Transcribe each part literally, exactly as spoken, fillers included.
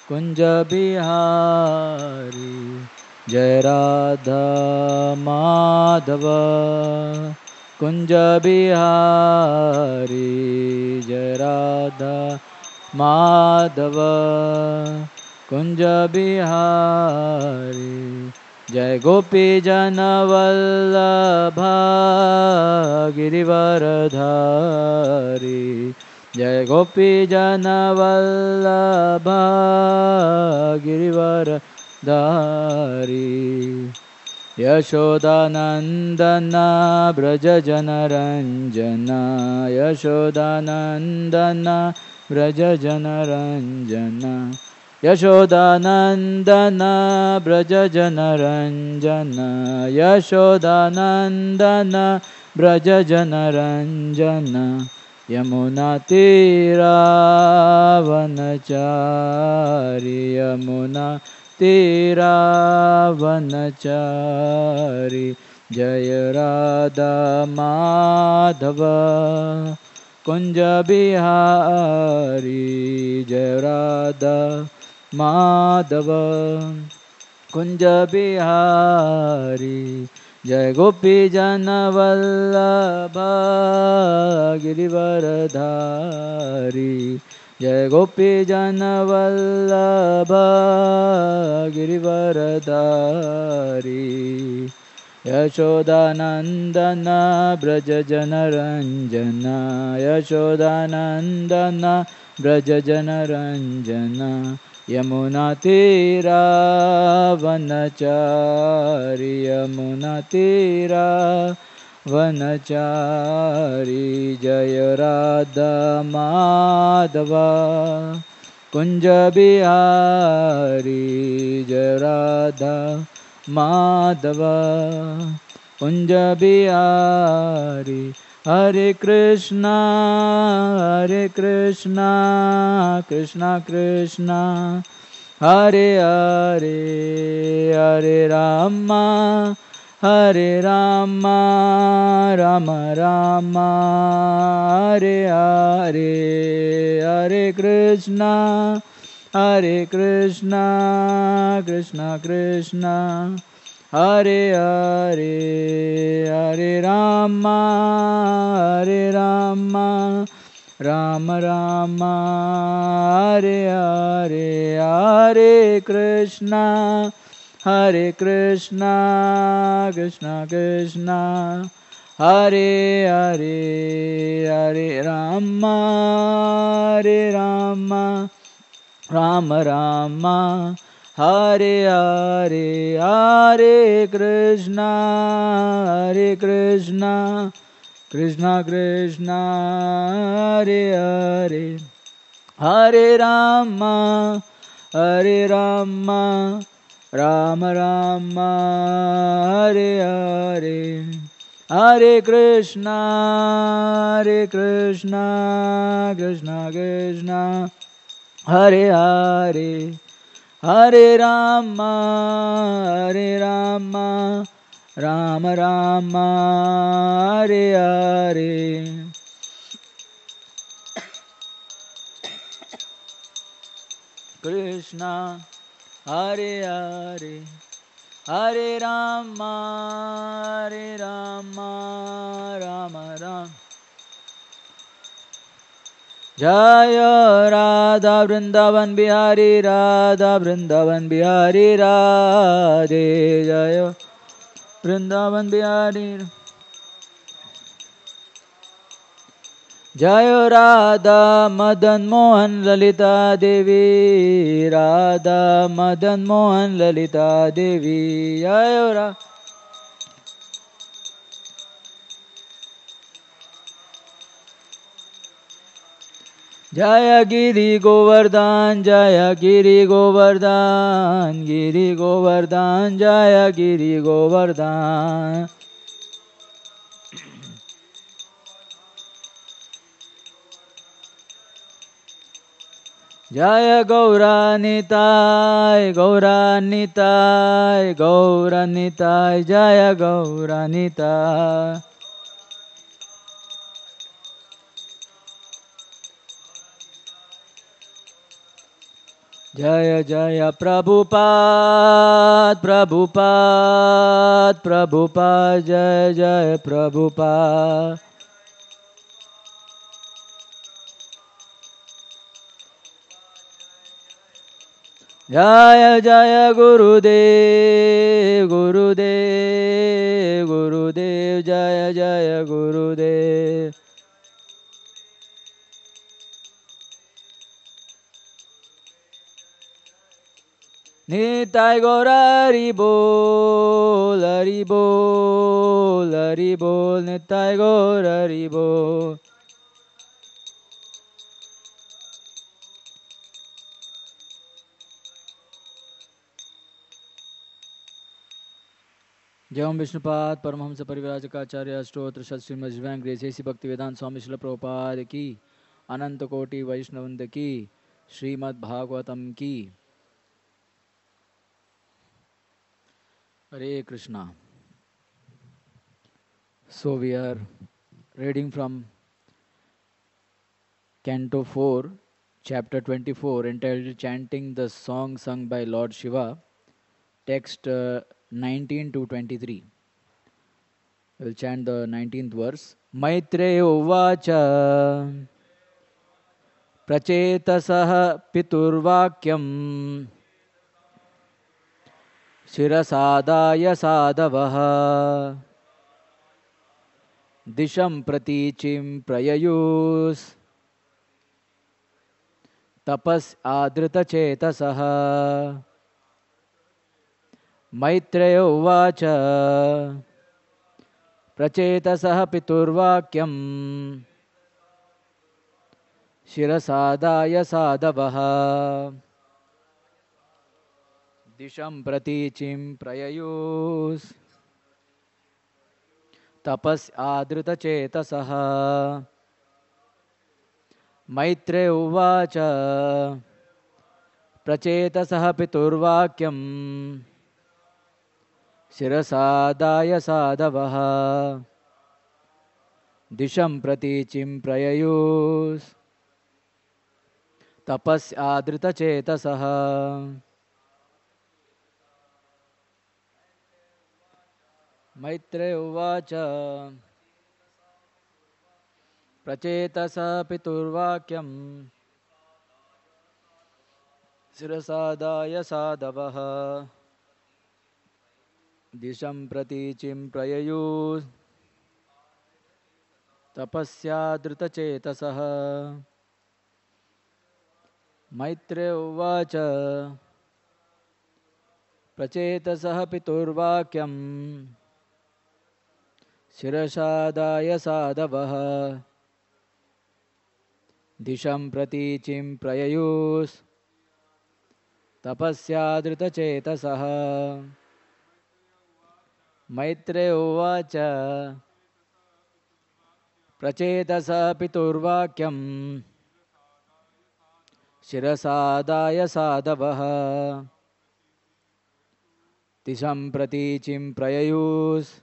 कुंज बिहारी जय राधा माधव कुंज बिहारी जय राधा माधव कुंज बिहारी जय गोपी जन वल्लभा गिरिवरधारी जय गोपी जन वल्लभा गिरिवरधारी यशोदानंदन ब्रज जनरंजन यशोदानंदन ब्रज जनरंजन यशोदानंदन ब्रज जनरंजन यशोदानंदन ब्रज जनरंजन यमुना तीरावनचारि यमुना तीरावनचारि जय राधा माधव कुंज बिहारी जय राधा माधव कुंज बिहारी जय गोपी जन वल्लभा गिरिवरधारी जय गोपी जन वल्लभा गिरिवरधारी यशोदानंदन ब्रज जनरंजन यशोदानंदन ब्रज जनरंजन यमुना तीरावनचारि यमुना तीरावनचारि जय राधा माधव कुंज बिहारी जय राधा माधव कुंज बिहारी हरे कृष्णा हरे कृष्णा कृष्णा कृष्णा हरे हरे हरे रामा हरे रामा राम राम हरे हरे हरे कृष्णा हरे कृष्णा कृष्णा कृष्णा हरे हरे हरे राम हरे राम राम राम हरे हरे हरे कृष्णा हरे कृष्णा कृष्णा कृष्णा हरे हरे हरे राम हरे राम राम राम हरे हरे हरे कृष्णा हरे कृष्णा कृष्णा कृष्णा हरे हरे हरे राम हरे राम राम राम हरे हरे हरे कृष्णा हरे कृष्णा कृष्णा कृष्णा हरे हरे हरे राम हरे राम राम राम हरे हरे कृष्णा हरे हरे हरे राम हरे राम राम राम जय राधा वृंदावन बिहारी राधा वृंदावन बिहारी राधे जय वृंदावन बिहारी जय राधा मदन मोहन ललिता देवी राधा मदन मोहन ललिता देवी जय रा जय गिरि गोवर्धन जय गिरि गोवर्धन गिरि गोवर्धन जय गिरि गोवर्धन जय गौरानिताय गौरानिताय गौरानिताय जय Gaura Nitai Jaya Jaya Prabhupada, Prabhupada, Prabhupada, Jaya Jaya Prabhupada. Jaya Jaya Gurudev, Gurudev, Gurudev, Jaya Jaya Gurudev. Nitai Gaura Hari Bol, Hari Bol, Hari Bol, Nitai Gaura Hari Bol. जय ओम विष्णुपाद परमहंस परिव्राजकाचार्य अष्टोत्र शत श्रीमद् दिव्यांग ग्रेस ऐसी भक्ति वेदांत स्वामी शिल प्रभुपाद की अनंत कोटि वैष्णवंद की श्रीमद् भागवतम की Hare Krishna. So we are reading from Canto four, Chapter twenty-four, entitled Chanting the Song Sung by Lord Shiva, text uh, nineteen to twenty-three. We'll chant the nineteenth verse. Maitreya Uvacha Prachetasah Piturvakyam Shirasadaya Sadavaha Disham Praticim Prayayus Tapas Adrita Chetasaha Maitreya Uvacha Prachetasah Piturvakyam Shirasadaya Sadavaha Disham Praticim Prayayus Tapas Adrita Chetasaha Maitreya Uvacha Prachetasah Piturvakyam Shirasadaya Sadavaha Disham Praticim Prayayus Tapas Adrita Chetasaha Maitreya Uvacha Prachetasa Piturvakyam Sirasadaya Sadavaha Disham Praticim Prayayus Tapasya Drita Chetasaha Maitreya Uvacha Prachetasah Piturvakyam Shirasadaya Sadavaha Disham Praticim Prayayus Tapasya Drita Chetasaha Maitreya Uvacha Prachetasa Piturvakyam Shirasadaya Sadavaha Disham Praticim Prayayus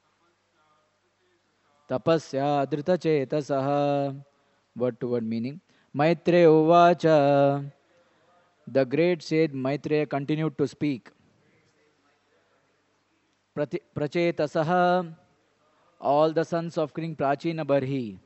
Tapasya Drita Chetasaha. Word to word meaning. Maitreya Uvacha. The great sage Maitreya continued to speak. Prachetasaha, all the sons of King Prachina Barhi.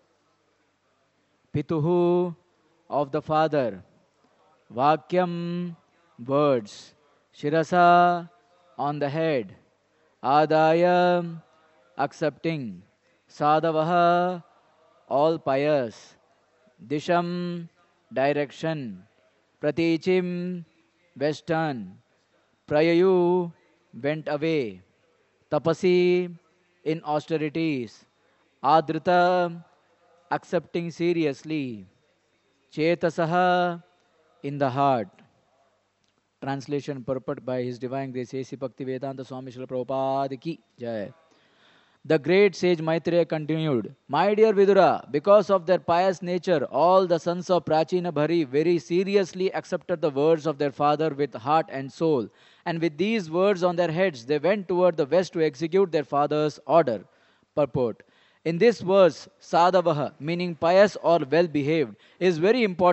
Pituhu, of the father. Vakyam, words. Shirasa, on the head. Adaya, accepting. Sadavaha, all pious. Disham, direction. Pratichim, western. Prayayu, went away. Tapasi, in austerities. Adrita, accepting seriously. Chetasaha, in the heart. Translation purport by His Divine Grace A C Bhaktivedanta Swami Srila Prabhupada ki Jai. The great sage Maitreya continued, My dear Vidura, because of their pious nature, all the sons of Prachina Bhari very seriously accepted the words of their father with heart and soul. And with these words on their heads, they went toward the west to execute their father's order. Purport. In this verse, Sadavaha, meaning pious or well-behaved, is very important.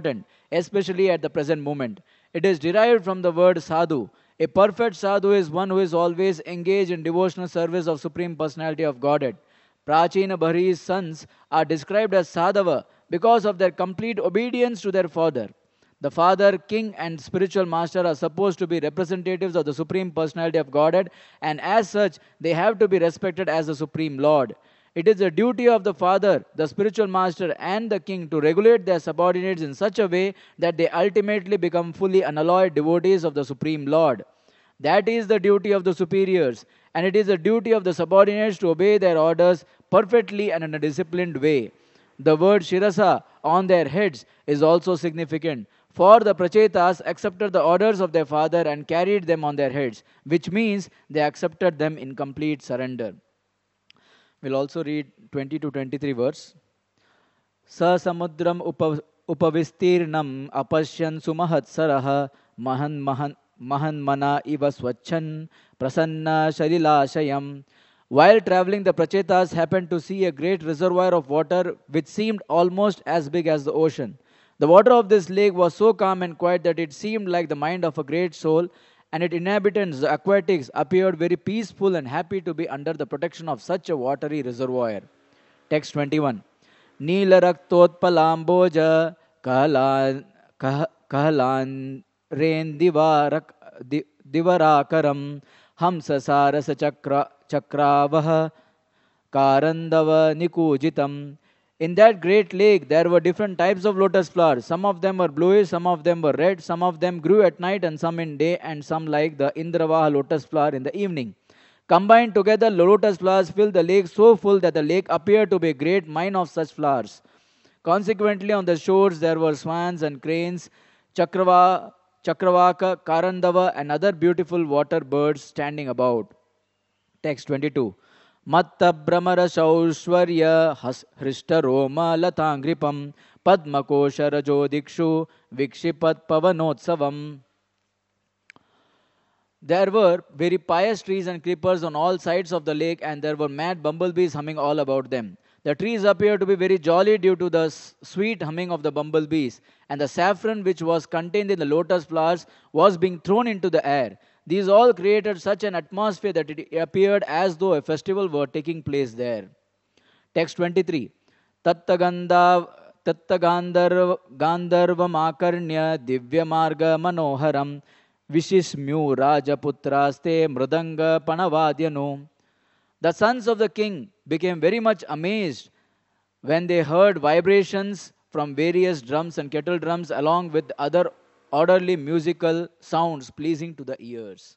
especially at the present moment. It is derived from the word sadhu. A perfect sadhu is one who is always engaged in devotional service of Supreme Personality of Godhead. Prachina Bhari's sons are described as sadhava because of their complete obedience to their father. The father, king, and spiritual master are supposed to be representatives of the Supreme Personality of Godhead, and as such, they have to be respected as the Supreme Lord. It is the duty of the father, the spiritual master, and the king to regulate their subordinates in such a way that they ultimately become fully unalloyed devotees of the Supreme Lord. That is the duty of the superiors, and it is the duty of the subordinates to obey their orders perfectly and in a disciplined way. The word Shirasa on their heads is also significant. For the Prachetas accepted the orders of their father and carried them on their heads, which means they accepted them in complete surrender. We'll also read twenty to twenty-three verse. Sa samudram upa, upavistirnam apashyan sumahatsarah mahan mahan mahan mana iva swachan prasanna sharilashayam. While traveling, the Prachetas happened to see a great reservoir of water which seemed almost as big as the ocean. The water of this lake was so calm and quiet that it seemed like the mind of a great soul, and its inhabitants, the aquatics, appeared very peaceful and happy to be under the protection of such a watery reservoir. Text twenty-one. Neelaraktotpalamboja kahalan kahalan rain divarak di- divarakaram hamsasarasa chakra chakravah karandava nikujitam. In that great lake, there were different types of lotus flowers. Some of them were bluish, some of them were red, some of them grew at night, and some in day, and some like the Indravaha lotus flower in the evening. Combined together, the lotus flowers filled the lake so full that the lake appeared to be a great mine of such flowers. Consequently, on the shores there were swans and cranes, chakrava, chakravaka, karandava, and other beautiful water birds standing about. Text twenty-two. Matta Brahmara Shauswarya Hrishta Roma Latangripam Padmakosha Rajo Dikshu Vikshipat Pavanotsavam. There were very pious trees and creepers on all sides of the lake, and there were mad bumblebees humming all about them. The trees appeared to be very jolly due to the sweet humming of the bumblebees, and the saffron which was contained in the lotus flowers was being thrown into the air. These all created such an atmosphere that it appeared as though a festival were taking place there. Text twenty-three. Tattagandha Tattagandharva Gandharvamakarnya Divyamarga Manoharam Vishismyu Rajaputraste Mridanga Panavadyanu. The sons of the king became very much amazed when they heard vibrations from various drums and kettle drums along with other orderly musical sounds pleasing to the ears.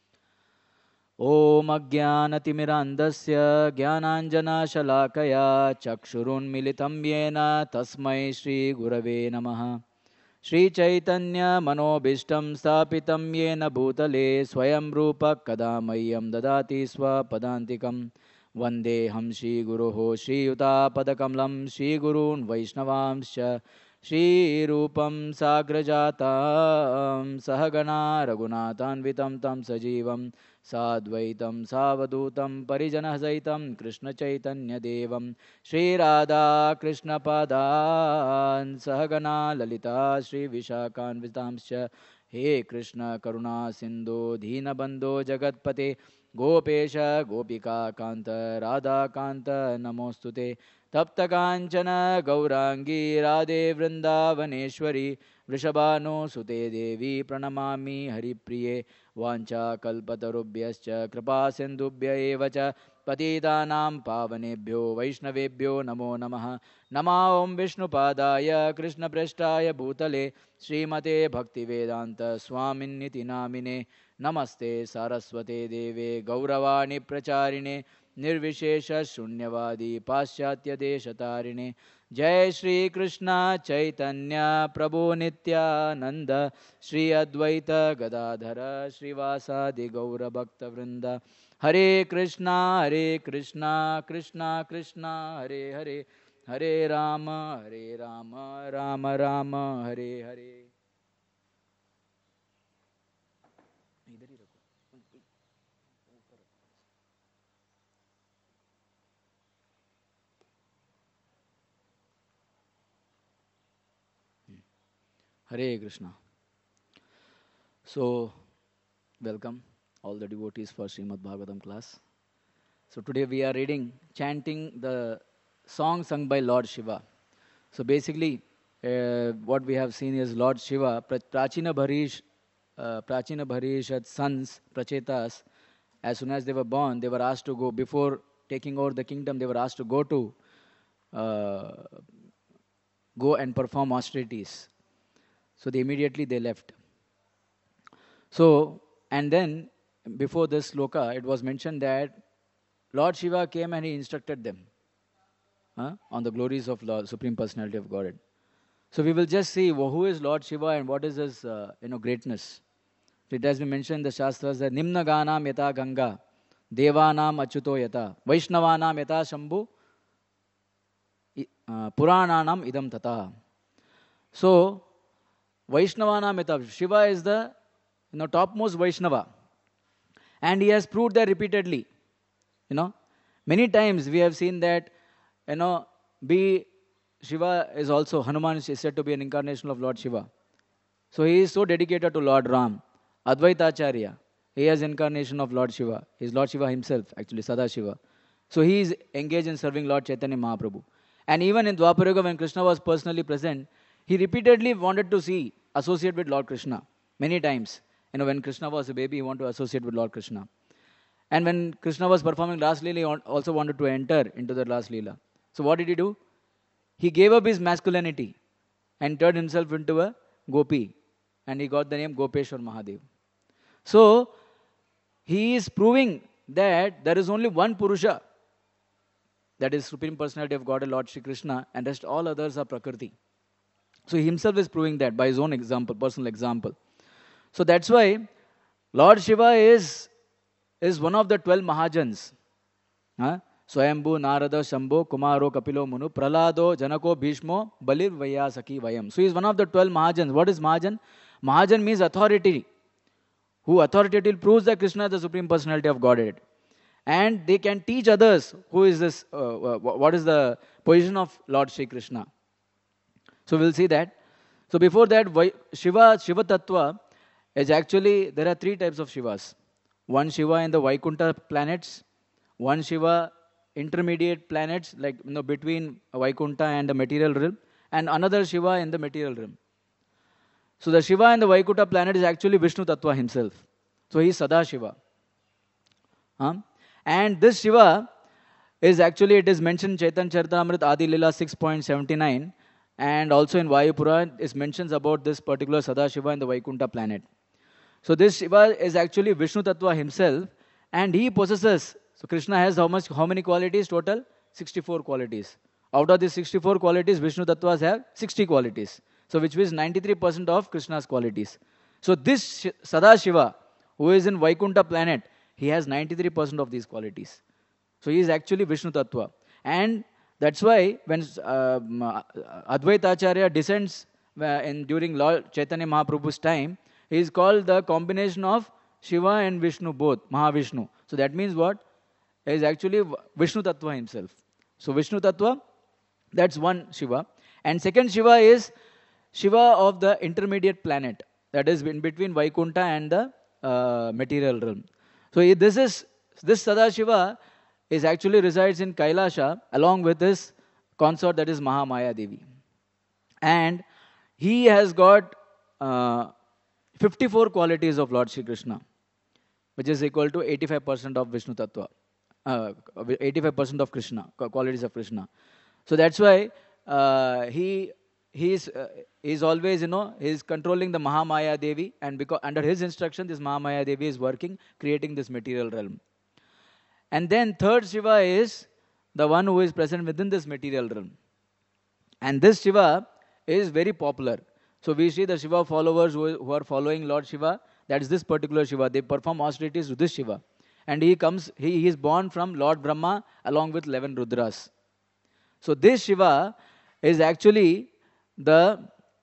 Om Ajnanatimirandasya Jnananjana Shalakaya Chakshurunmilitam Yena Tasmai Shri Gurave Namaha. Shri Chaitanya Manobishtam Stapitam Yena Bhutale Swayam Rupa Kadamayam Dadati Swapadantikam Vandeham Shri Guruho Shri Yuta Padakamlam Shri Gurun Vaishnavamscha Shri Rupam Sagrajatam Sahagana Raghunathanvitam Tam Sajivam Sadvaitam Savadutam Parijanahzaitam Krishna Chaitanya Devam Shri Radha Krishna Padan Sahagana Lalita Shri Vishakhanvitamscha He Krishna Karuna Sindhu Dheena Bandho Jagatpate Gopesha Gopika Kanta Radha Kanta Namostute Tapta Kanchana Gaurangi Radhe Vrindavaneshwari Vrishabhanu Sute Devi Pranamami Haripriye Vancha Kalpatarubhyascha Kripa Sindhubhya Evacha Patitanam Pavanebhyo Vaishnavebhyo Namo Namaha Nama Om Vishnupadaya Krishna Preshtaya Bhutale Srimate Bhaktivedanta Swaminiti Namine Namaste Saraswate Deve Gauravani Pracharine Nirvishesha Shunyavadi Paschatya Deshatarine Jai Shri Krishna Chaitanya Prabhu Nityananda Shri Advaita Gadadhara Srivasadi Gaura Bhakta Vrinda Hare Krishna Hare Krishna Krishna Krishna Hare Hare Hare Rama Hare Rama Rama Rama Hare Hare. Hare Krishna. So, welcome all the devotees for Srimad Bhagavatam class. So today we are reading, chanting the song sung by Lord Shiva. So basically, uh, what we have seen is Lord Shiva, Pra- Prachina Bharish, uh, Prachina Bharish's sons, Prachetas, as soon as they were born, they were asked to go, before taking over the kingdom, they were asked to go to, uh, go and perform austerities. So they immediately they left. So, and then before this sloka, it was mentioned that Lord Shiva came and he instructed them huh, on the glories of Lord, Supreme Personality of Godhead. So we will just see well, who is Lord Shiva and what is his uh, you know greatness. It has been mentioned in the Shastras that Nimna Ganam Yata Ganga, Devanam Achyuto Yata, Vaishnavanam Yata Shambhu, uh, Purananam Idam Tata. So, Vaishnavanam Yata, Shiva is the you know, topmost Vaishnava. And he has proved that repeatedly. You know, many times we have seen that, you know, be Shiva is also, Hanuman is said to be an incarnation of Lord Shiva. So he is so dedicated to Lord Ram. Advaitacharya, he is incarnation of Lord Shiva. He is Lord Shiva himself, actually, Sadashiva. So he is engaged in serving Lord Chaitanya Mahaprabhu. And even in Dwapara when Krishna was personally present, he repeatedly wanted to see, associate with Lord Krishna. Many times. You know, when Krishna was a baby, he wanted to associate with Lord Krishna. And when Krishna was performing Ras Leela, he also wanted to enter into the Ras Leela. So what did he do? He gave up his masculinity and turned himself into a gopi. And he got the name Gopeshwar Mahadev. So, he is proving that there is only one Purusha. That is Supreme Personality of God, Lord Shri Krishna, and rest all others are Prakriti. So, he himself is proving that by his own example, personal example. So, that's why Lord Shiva is, is one of the twelve Mahajans. Huh? Swayambhu, Narada, Shambho, Kumaro, Kapilo, Munu, Pralado, Janako, Bhishmo, Balir, Vayasaki, Vayam. So he is one of the twelve Mahajans. What is Mahajan? Mahajan means authority. Who authoritatively proves that Krishna is the Supreme Personality of Godhead. And they can teach others who is this, uh, what is the position of Lord Shri Krishna. So we'll see that. So before that, Shiva, Shiva Tattva is actually, there are three types of Shivas. One Shiva in the Vaikuntha planets, one Shiva intermediate planets, like you know, between Vaikuntha and the material realm, and another Shiva in the material realm. So the Shiva in the Vaikuntha planet is actually Vishnu Tattva himself. So he is Sada Shiva. Huh? And this Shiva is actually, it is mentioned in Chaitanya Charitamrita Adi Lila six point seven nine, and also in Vayupura it mentions about this particular Sada Shiva in the Vaikuntha planet. So this Shiva is actually Vishnu Tattva himself, and he possesses, so Krishna has how much, how many qualities total? sixty-four qualities. Out of these sixty-four qualities, Vishnu Tattvas have sixty qualities. So which means ninety-three percent of Krishna's qualities. So this Sada Shiva, who is in Vaikuntha planet, he has ninety-three percent of these qualities. So he is actually Vishnu Tattva. And that's why when uh, Advaita Acharya descends uh, in, during Lord Chaitanya Mahaprabhu's time, he is called the combination of Shiva and Vishnu both, Mahavishnu. So that means what? He is actually Vishnu Tattva himself. So Vishnu Tattva, that's one Shiva. And second Shiva is Shiva of the intermediate planet. That is in between Vaikuntha and the uh, material realm. So this is, this Sadashiva is actually resides in Kailasha along with his consort, that is Mahamaya Devi. And he has got uh, fifty-four qualities of Lord Shri Krishna, which is equal to eighty-five percent of Vishnu Tattva. Uh, eighty-five percent of Krishna, qualities of Krishna. So that's why uh, he he is uh, is always, you know, he is controlling the Mahamaya Devi, and because under his instruction, this Mahamaya Devi is working, creating this material realm. And then third Shiva is the one who is present within this material realm. And this Shiva is very popular. So we see the Shiva followers who, who are following Lord Shiva, that is this particular Shiva. They perform austerities to this Shiva. And he comes, he, he is born from Lord Brahma along with eleven Rudras. So this Shiva is actually the,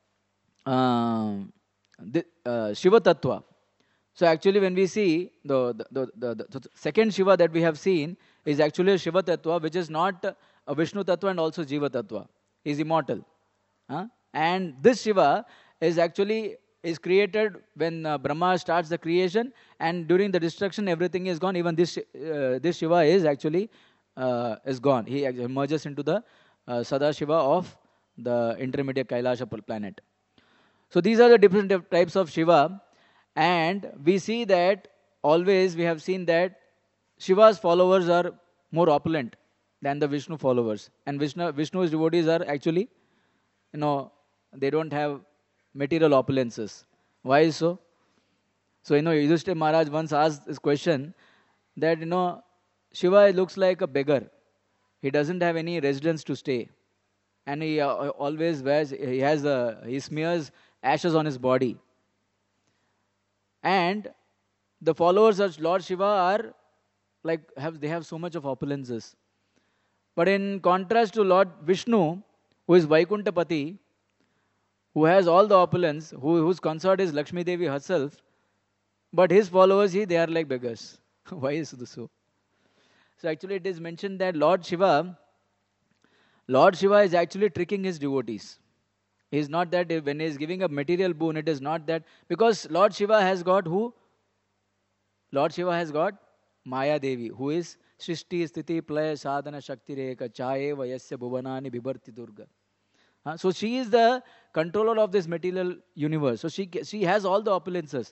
uh, the uh, Shiva Tattva. So actually when we see the, the, the, the, the second Shiva that we have seen is actually a Shiva Tattva, which is not a Vishnu Tattva and also Jiva Tattva. He is immortal. Huh? And this Shiva is actually is created when uh, Brahma starts the creation, and during the destruction everything is gone. Even this uh, this Shiva is actually uh, is gone. He emerges into the uh, Sadashiva of the intermediate Kailasha planet. So these are the different types of Shiva, and we see that always we have seen that Shiva's followers are more opulent than the Vishnu followers, and Vishnu Vishnu's devotees are actually, you know, they don't have material opulences. Why so? So, you know, Yudhishthira Maharaj once asked this question that, you know, Shiva looks like a beggar. He doesn't have any residence to stay. And he uh, always wears, he has, a, he smears ashes on his body. And the followers of Lord Shiva are like, have they have so much of opulences. But in contrast to Lord Vishnu, who is Vaikuntapati, who has all the opulence, who, whose consort is Lakshmi Devi herself, but his followers, he, they are like beggars. Why is this so? So actually it is mentioned that Lord Shiva, Lord Shiva is actually tricking his devotees. He is not that, when he is giving a material boon, it is not that, because Lord Shiva has got who? Lord Shiva has got Maya Devi, who is Shrishti, Sthiti, Playa, Sadhana, Shakti, Reka, Chaye, Vayasya, Bhuvanani, Bibharti, Durga. Uh, so she is the controller of this material universe. So she she has all the opulences.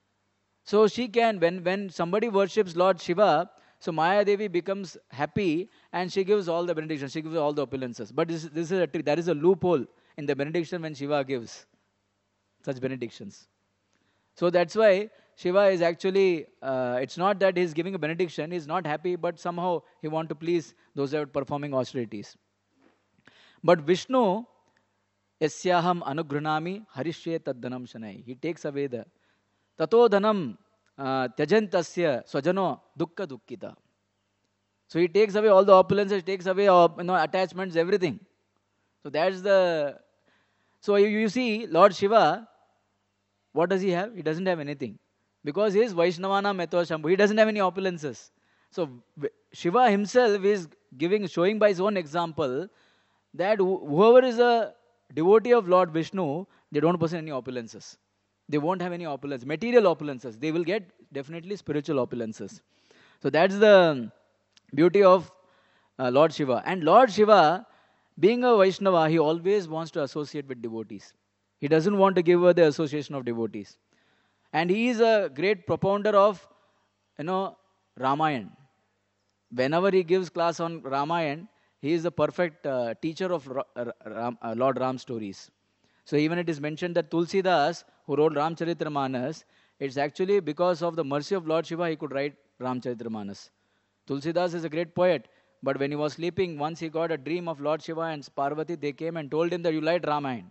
So she can, when, when somebody worships Lord Shiva, so Maya Devi becomes happy and she gives all the benedictions, she gives all the opulences. But this, this is a trick, there is a loophole in the benediction when Shiva gives such benedictions. So that's why Shiva is actually, uh, it's not that he is giving a benediction, he is not happy, but somehow he wants to please those who are performing austerities. But Vishnu, yasyaham anugrunami harishye taddanam shanai. He takes away the tato dhanam tyajantasya swajano dukkha dukkita. So he takes away all the opulences, he takes away uh, you know, attachments, everything. So that's the, so you, you see Lord Shiva, what does he have? He doesn't have anything. Because he is Vaishnavana Meto Shambhu. He doesn't have any opulences. So Shiva himself is giving, showing by his own example that whoever is a devotee of Lord Vishnu, they don't possess any opulences. They won't have any opulence, material opulences. They will get definitely spiritual opulences. So that's the beauty of uh, Lord Shiva. And Lord Shiva, being a Vaishnava, he always wants to associate with devotees. He doesn't want to give her the association of devotees. And he is a great propounder of, you know, Ramayana. Whenever he gives class on Ramayana, he is the perfect uh, teacher of Ra- Ram, uh, Lord Ram stories. So even it is mentioned that Tulsidas, who wrote Ramcharitramanas, it's actually because of the mercy of Lord Shiva he could write Ramcharitramanas. Tulsidas is a great poet, but when he was sleeping, once he got a dream of Lord Shiva and Parvati, they came and told him that you write Ramayana.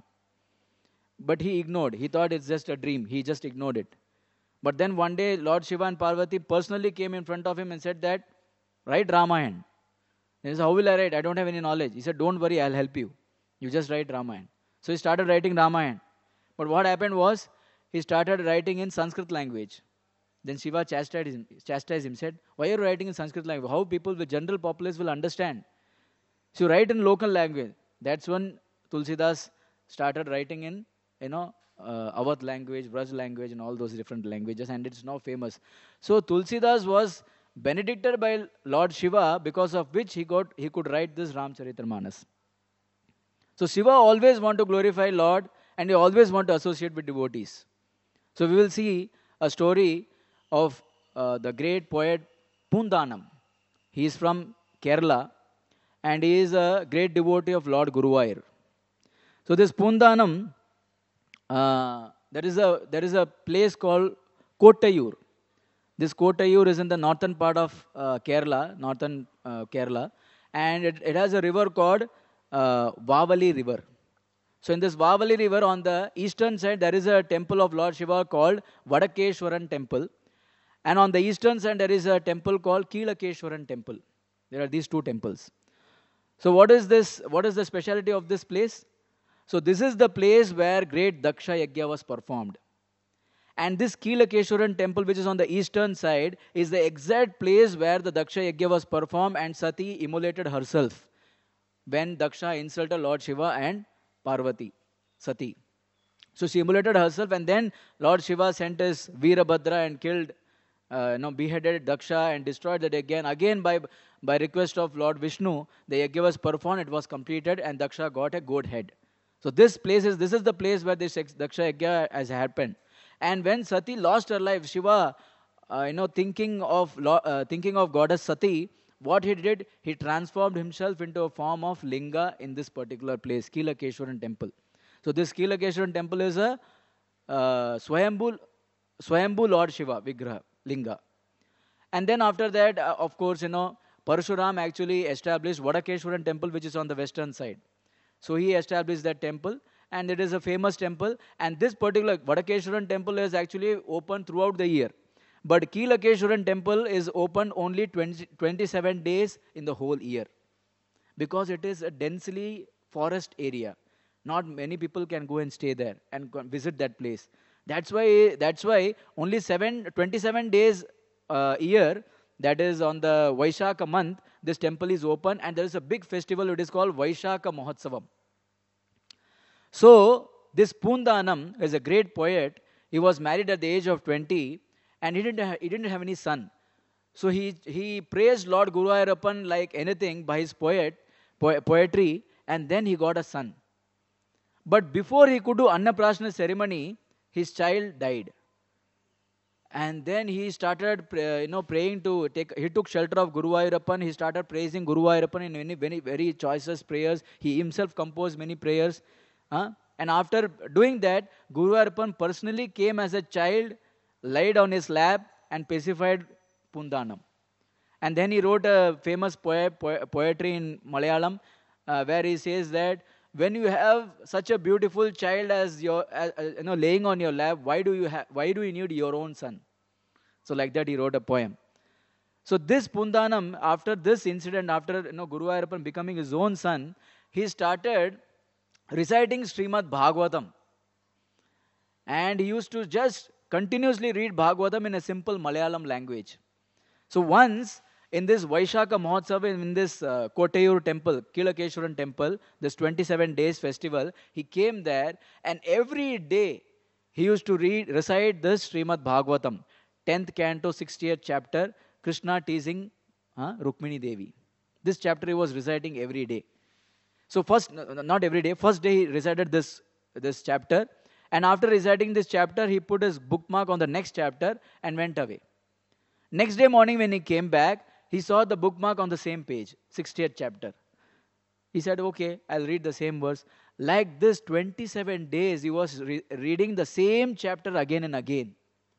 But he ignored. He thought it's just a dream. He just ignored it. But then one day, Lord Shiva and Parvati personally came in front of him and said that, write Ramayana. He said, how will I write? I don't have any knowledge. He said, don't worry, I'll help you. You just write Ramayana. So he started writing Ramayana. But what happened was, he started writing in Sanskrit language. Then Shiva chastised him, chastised him, said, why are you writing in Sanskrit language? How people, the general populace will understand? So you write in local language. That's when Tulsidas started writing in, you know, uh, Awadh language, Braj language, and all those different languages, and it's now famous. So Tulsidas was benedicted by Lord Shiva, because of which he got he could write this Ramcharitramanas. So Shiva always want to glorify Lord, and he always want to associate with devotees. So we will see a story of uh, the great poet Pundanam. He is from Kerala, and he is a great devotee of Lord Guruvayur. So this Pundanam, uh, there is a there is a place called Kottayur. This Kottayur is in the northern part of uh, Kerala, northern uh, Kerala, and it, it has a river called uh, Vavali River. So in this Vavali River, on the eastern side, there is a temple of Lord Shiva called Vadakeshwaran Temple. And on the eastern side, there is a temple called Keelakeshwaran Temple. There are these two temples. So what is this? What is the speciality of this place? So this is the place where great Daksha Yajna was performed. And this Keelakeshwaran temple, which is on the eastern side, is the exact place where the Daksha Yajna was performed, and Sati immolated herself when Daksha insulted Lord Shiva and Parvati, Sati. So she immolated herself, and then Lord Shiva sent his Veerabhadra and killed, uh, you know, beheaded Daksha and destroyed the yajna. Again, by by request of Lord Vishnu, the yajna was performed, it was completed, and Daksha got a goat head. So this place is this is the place where this Daksha yajna has happened. And when Sati lost her life, Shiva, uh, you know, thinking of uh, thinking of goddess Sati, what he did, he transformed himself into a form of linga in this particular place, Keelakeshwaran temple. So this Keelakeshwaran temple is a uh, Swayambhu, Swayambhu Lord Shiva Vigraha, linga. And then after that, uh, of course, you know, Parshuram actually established Vadakeshwaran temple, which is on the western side. So he established that temple, and it is a famous temple. And this particular Vadakeshwaran temple is actually open throughout the year. But Keelakeshwaran temple is open only twenty, twenty-seven days in the whole year, because it is a densely forest area. Not many people can go and stay there and visit that place. That's why that's why only seven, twenty-seven days a year, that is on the Vaishaka month, this temple is open, and there is a big festival. It is called Vaishaka Mahotsavam. So this Pundanam is a great poet. He was married at the age of twenty, and he didn't have, he didn't have any son. So he he praised Lord Guru Ayappan like anything by his poet po- poetry, and then he got a son. But before he could do Annaprasana ceremony, his child died. And then he started, you know, praying to take. He took shelter of Guru Ayappan. He started praising Guru Ayappan in many, very, very choicest prayers. He himself composed many prayers. Huh? And after doing that, Guru Ayappan personally came as a child, laid on his lap, and pacified Pundanam. And then he wrote a famous poe- po- poetry in Malayalam, uh, where he says that when you have such a beautiful child as your, uh, uh, you know, laying on your lap, why do you ha- why do you need your own son? So like that, he wrote a poem. So this Pundanam, after this incident, after, you know, Guru Ayappan becoming his own son, he started reciting Srimad Bhagavatam, and he used to just continuously read Bhagavatam in a simple Malayalam language. So once, in this Vaishaka Mahotsava, in this uh, Kotayur temple, Keelakeshwaran temple, this twenty-seven days festival, he came there, and every day he used to read, recite this Srimad Bhagavatam, tenth canto, sixtieth chapter, Krishna teasing uh, Rukmini Devi. This chapter he was reciting every day. So first, not every day, first day he recited this, this chapter, and after reciting this chapter, he put his bookmark on the next chapter and went away. Next day morning when he came back, he saw the bookmark on the same page, sixtieth chapter. He said, okay, I'll read the same verse. Like this, twenty-seven days he was re- reading the same chapter again and again.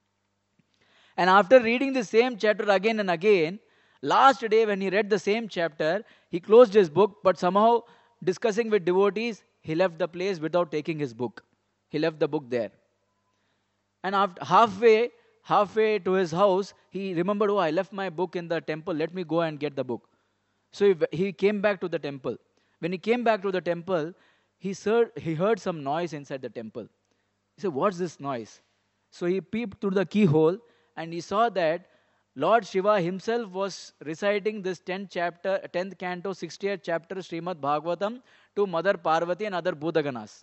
And after reading the same chapter again and again, last day when he read the same chapter, he closed his book, but somehow discussing with devotees, he left the place without taking his book. He left the book there. And after halfway, halfway to his house, he remembered, oh, I left my book in the temple. Let me go and get the book. So he, he came back to the temple. When he came back to the temple, he heard, he heard some noise inside the temple. He said, what's this noise? So he peeped through the keyhole, and he saw that Lord Shiva himself was reciting this tenth chapter, tenth canto, sixtieth chapter Srimad Bhagavatam to Mother Parvati and other Bhudaganas.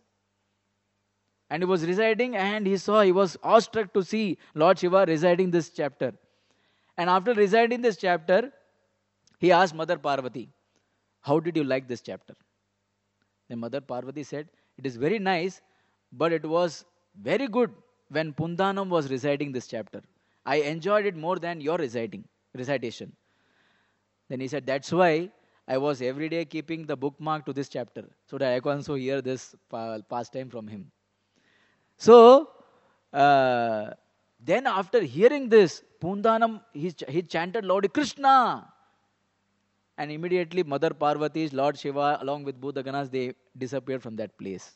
And he was reciting, and he saw, he was awestruck to see Lord Shiva reciting this chapter. And after reciting this chapter, he asked Mother Parvati, how did you like this chapter? Then Mother Parvati said, it is very nice, but it was very good when Pundanam was reciting this chapter. I enjoyed it more than your reciting, recitation. Then he said, that's why I was every day keeping the bookmark to this chapter, so that I can also hear this pastime from him. So, uh, then after hearing this, Pundanam, he, he chanted loudly, Krishna! And immediately Mother Parvati, Lord Shiva, along with Bhudaganas, they disappeared from that place.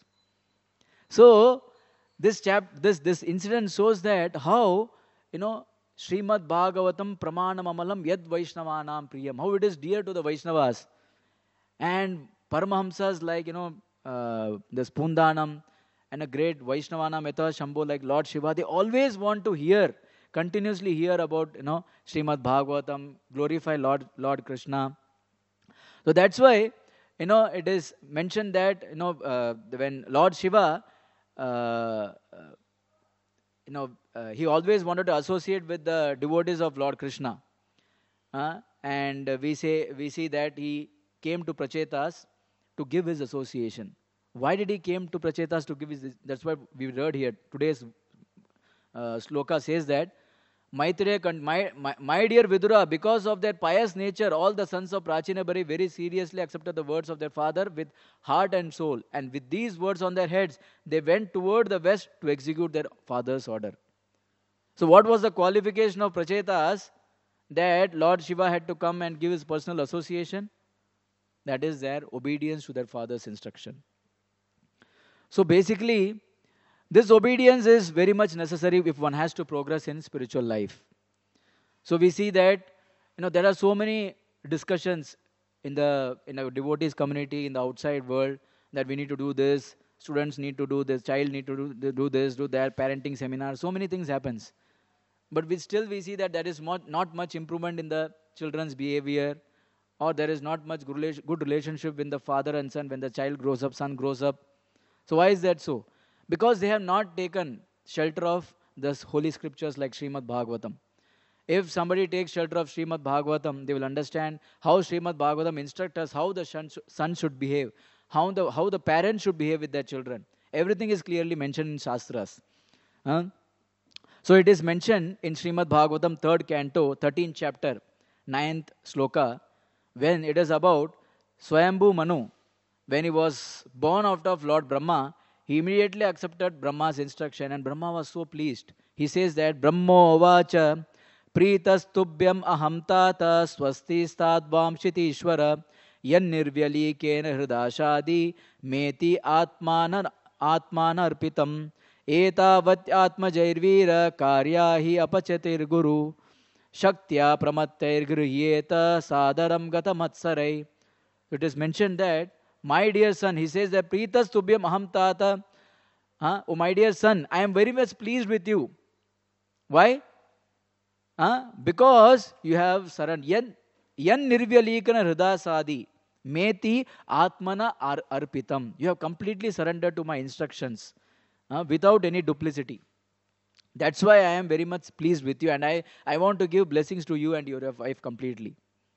So, this chap, this, this incident shows that how, you know, Srimad Bhagavatam Pramanam Amalam Yad Vaishnavanam Priyam, how it is dear to the Vaishnavas. And Paramahamsas like, you know, uh, this Pundanam, and a great Vaishnavana Meta Shambho like Lord Shiva, they always want to hear, continuously hear about, you know, Srimad Bhagavatam, glorify Lord, Lord Krishna. So that's why, you know, it is mentioned that, you know, uh, when Lord Shiva uh, uh, you know, uh, he always wanted to associate with the devotees of Lord Krishna. Uh, and uh, we say we see that he came to Prachetas to give his association. Why did he came to Prachetas to give his? That's what we read here. Today's uh, sloka says that Maitreya, con- my, my, my dear Vidura, because of their pious nature, all the sons of Prachinabari very seriously accepted the words of their father with heart and soul. And with these words on their heads, they went toward the west to execute their father's order. So what was the qualification of Prachetas? That Lord Shiva had to come and give his personal association. That is their obedience to their father's instruction. So basically, this obedience is very much necessary if one has to progress in spiritual life. So we see that, you know, there are so many discussions in the in the devotees community, in the outside world, that we need to do this, students need to do this, child need to do, do this, do that, parenting seminar, so many things happens. But we still we see that there is not, not much improvement in the children's behavior, or there is not much good relation- good relationship with the father and son when the child grows up, son grows up. So why is that so? Because they have not taken shelter of the holy scriptures like Srimad Bhagavatam. If somebody takes shelter of Srimad Bhagavatam, they will understand how Srimad Bhagavatam instructs us how the son sh- son should behave, how the, how the parents should behave with their children. Everything is clearly mentioned in Shastras. Huh? So it is mentioned in Srimad Bhagavatam, third canto, thirteenth chapter, ninth sloka, when it is about Swayambhu Manu. When he was born out of Lord Brahma, he immediately accepted Brahma's instruction, and Brahma was so pleased. He says that Brahmo vacha Preetastubhyam aham tata swasti stadvamshiti ishvara yan nirvyali kena hridashadi meti atmana atmana arpitam एतावत् आत्मजैर्वीर कार्या हि अपचतिर्गुरु शक्त्या प्रमत्तैर्गृह्येत सादरं गतमत्सरै. It is mentioned that, my dear son, he says that Pritas Tubhyam Aham Tata, huh? Oh my dear son, I am very much pleased with you. Why? Huh? Because you have surrendered. Yan, yan nirvyalikana hrida sadi meti atmana ar arpitam. You have completely surrendered to my instructions. Uh, without any duplicity. That's why I am very much pleased with you, and I, I want to give blessings to you and your wife completely.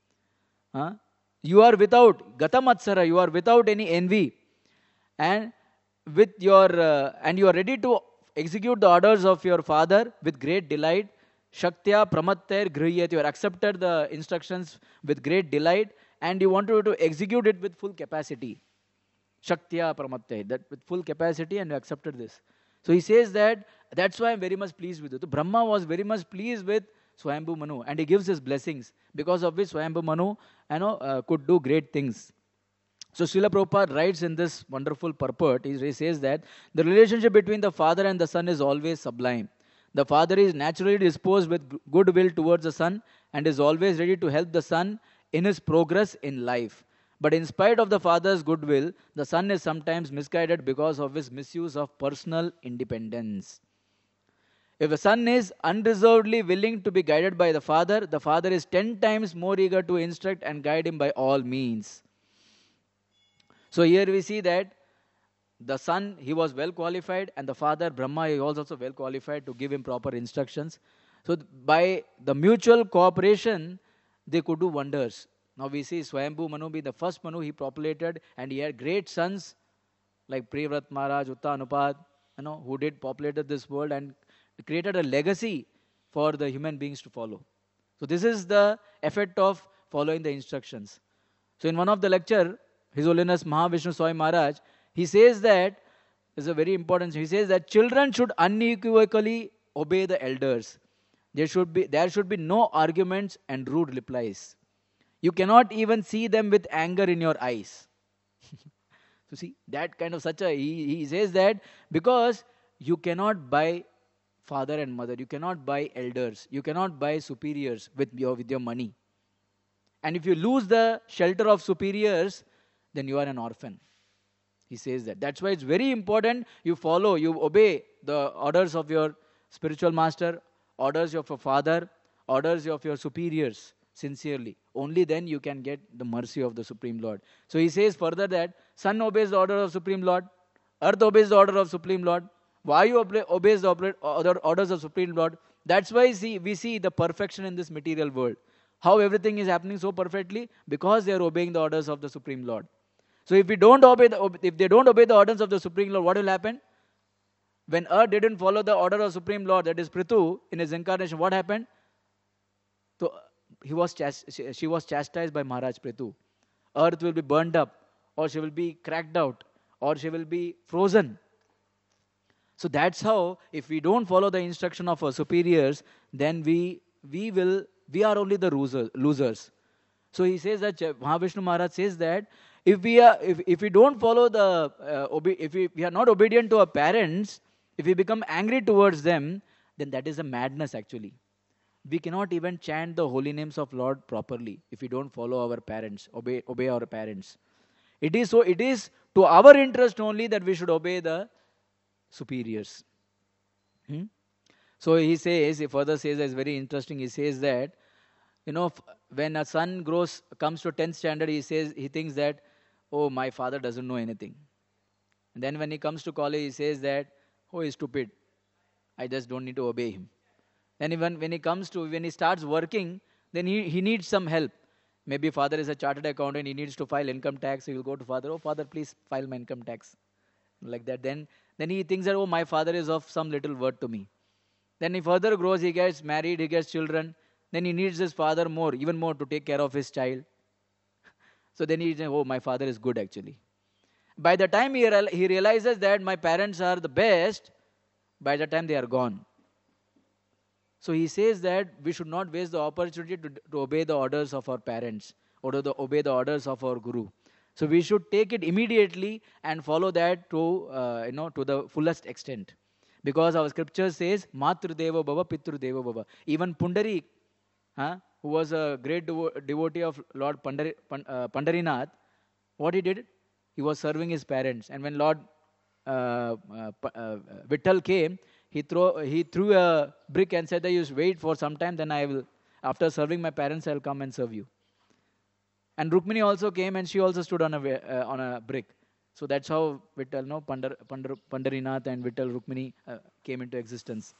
Uh, you are without Gatamatsara, you are without any envy, and with your uh, and you are ready to execute the orders of your father with great delight. Shaktya Pramatter Griyat, you are accepted the instructions with great delight, and you want to, to execute it with full capacity. Shaktya Pramatte, that with full capacity, and you accepted this. So he says that, that's why I'm very much pleased with you. So Brahma was very much pleased with Swayambhu Manu, and he gives his blessings, because of which Swayambhu Manu, you know, uh, could do great things. So Srila Prabhupada writes in this wonderful purport, he says that the relationship between the father and the son is always sublime. The father is naturally disposed with goodwill towards the son, and is always ready to help the son in his progress in life. But in spite of the father's goodwill, the son is sometimes misguided because of his misuse of personal independence. If a son is unreservedly willing to be guided by the father, the father is ten times more eager to instruct and guide him by all means. So here we see that the son, he was well qualified, and the father, Brahma, he was also well qualified to give him proper instructions. So by the mutual cooperation, they could do wonders. Now we see Swayambhu Manu being the first Manu he populated, and he had great sons like Priyavrat Maharaj, Utta Anupad, you know, who did populated this world and created a legacy for the human beings to follow. So this is the effect of following the instructions. So in one of the lecture, His Holiness Mahavishnu Swami Maharaj, he says that, is a very important, he says that children should unequivocally obey the elders. There should be, there should be no arguments and rude replies. You cannot even see them with anger in your eyes. So see, that kind of such a, he, he says that because you cannot buy father and mother, you cannot buy elders, you cannot buy superiors with your, with your money. And if you lose the shelter of superiors, then you are an orphan. He says that. That's why it's very important you follow, you obey the orders of your spiritual master, orders of your father, orders of your superiors sincerely. Only then you can get the mercy of the Supreme Lord. So he says further that son obeys the order of Supreme Lord, Earth obeys the order of Supreme Lord. Vayu obe- obeys the oper- other orders of Supreme Lord. That's why see, we see the perfection in this material world. How everything is happening so perfectly? Because they are obeying the orders of the Supreme Lord. So if we don't obey the, if they don't obey the orders of the Supreme Lord, what will happen? When Earth didn't follow the order of Supreme Lord, that is Prithu, in his incarnation, what happened? So he was chast- she, she was chastised by Maharaj Prithu. Earth will be burned up, or she will be cracked out, or she will be frozen. So that's how, if we don't follow the instruction of our superiors, then we we will we are only the loser, losers. So he says that Mahavishnu Maharaj says that if we are if, if we don't follow the uh, obe- if we, we are not obedient to our parents, if we become angry towards them, then that is a madness actually. We cannot even chant the holy names of Lord properly if we don't follow our parents, obey obey our parents. It is so it is to our interest only that we should obey the superiors. Hmm? So he says, he further says, it's very interesting. He says that, you know, f- when a son grows, comes to tenth standard, he says, he thinks that, oh, my father doesn't know anything. And then when he comes to college, he says that, oh, he's stupid. I just don't need to obey him. Then even when he comes to, when he starts working, then he, he needs some help. Maybe father is a chartered accountant, he needs to file income tax. He will go to father, oh, father, please file my income tax. Like that. Then, then he thinks that, oh, my father is of some little worth to me. Then he further grows, he gets married, he gets children. Then he needs his father more, even more to take care of his child. So then he says, oh, my father is good actually. By the time he, real, he realizes that my parents are the best, by the time they are gone. So he says that we should not waste the opportunity to, to obey the orders of our parents or to the, obey the orders of our guru. So we should take it immediately and follow that to uh, you know to the fullest extent. Because our scripture says, Matru Deva Bhava, Pitru Deva Bhava. Even Pundarik, huh, who was a great devo- devotee of Lord Pandari, Pan, uh, Pandarinath, what he did? He was serving his parents. And when Lord uh, uh, uh, Vittal came, he, throw, he threw a brick and said that you wait for some time, then I will, after serving my parents, I will come and serve you. And Rukmini also came and she also stood on a, uh, on a brick. So that's how Vittal, no, Pandar, Pandar, Pandarinath and Vittal Rukmini uh, came into existence.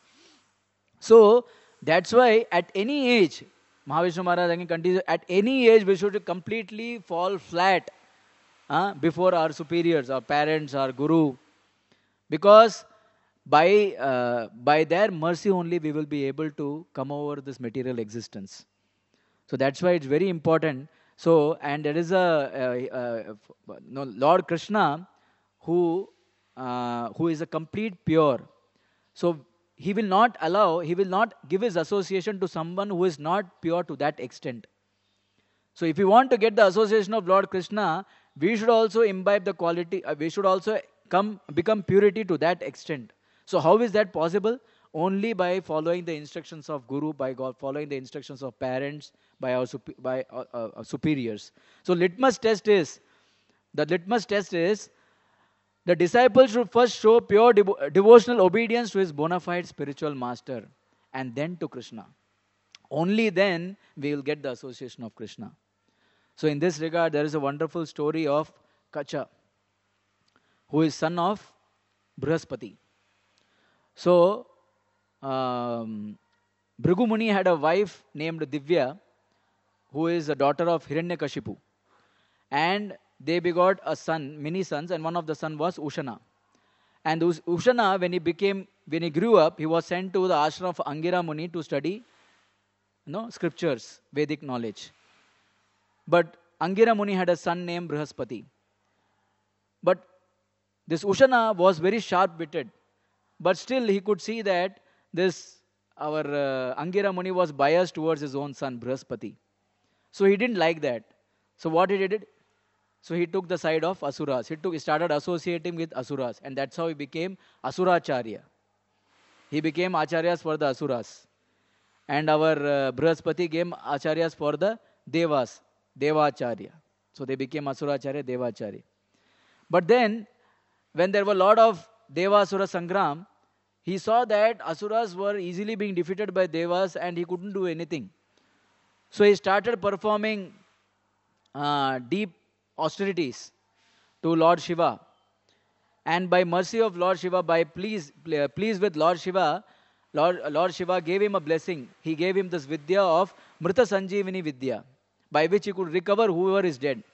So that's why at any age, Mahavishnu Maharaj again continues, at any age we should completely fall flat uh, before our superiors, our parents, our guru. Because by, uh, by their mercy only we will be able to come over this material existence. So that's why it's very important. So, and there is a, uh, uh, no, Lord Krishna who, uh, who is a complete pure. So he will not allow, he will not give his association to someone who is not pure to that extent. So if we want to get the association of Lord Krishna, we should also imbibe the quality, uh, we should also come become purity to that extent. So how is that possible? Only by following the instructions of Guru, by God, following the instructions of parents, by our supe- by uh, uh, uh, superiors. So litmus test is, the litmus test is, the disciple should first show pure devo- devotional obedience to his bona fide spiritual master and then to Krishna. Only then we will get the association of Krishna. So in this regard, there is a wonderful story of Kacha, who is son of Brihaspati. So, um, Bhrigu Muni had a wife named Divya, who is a daughter of Hiranyakashipu. And they begot a son, many sons, and one of the son was Ushana. And Us- Ushana, when he became, when he grew up, he was sent to the ashram of Angira Muni to study, you know, scriptures, Vedic knowledge. But Angira Muni had a son named Brihaspati. But this Ushana was very sharp-witted. But still he could see that this, our uh, Angira Muni was biased towards his own son, Brihaspati. So he didn't like that. So what he did? So he took the side of Asuras. He, took, he started associating with Asuras. And that's how he became Asuracharya. He became Acharyas for the Asuras. And our uh, Brihaspati became Acharyas for the Devas, Devacharya. So they became Asuracharya, Devacharya. But then, when there were a lot of Devasura Sangram, he saw that Asuras were easily being defeated by Devas and he couldn't do anything. So he started performing uh, deep austerities to Lord Shiva. And by mercy of Lord Shiva, by please, ple- pleased with Lord Shiva, Lord, Lord Shiva gave him a blessing. He gave him this Vidya of Mrita Sanjeevani Vidya, by which he could recover whoever is dead.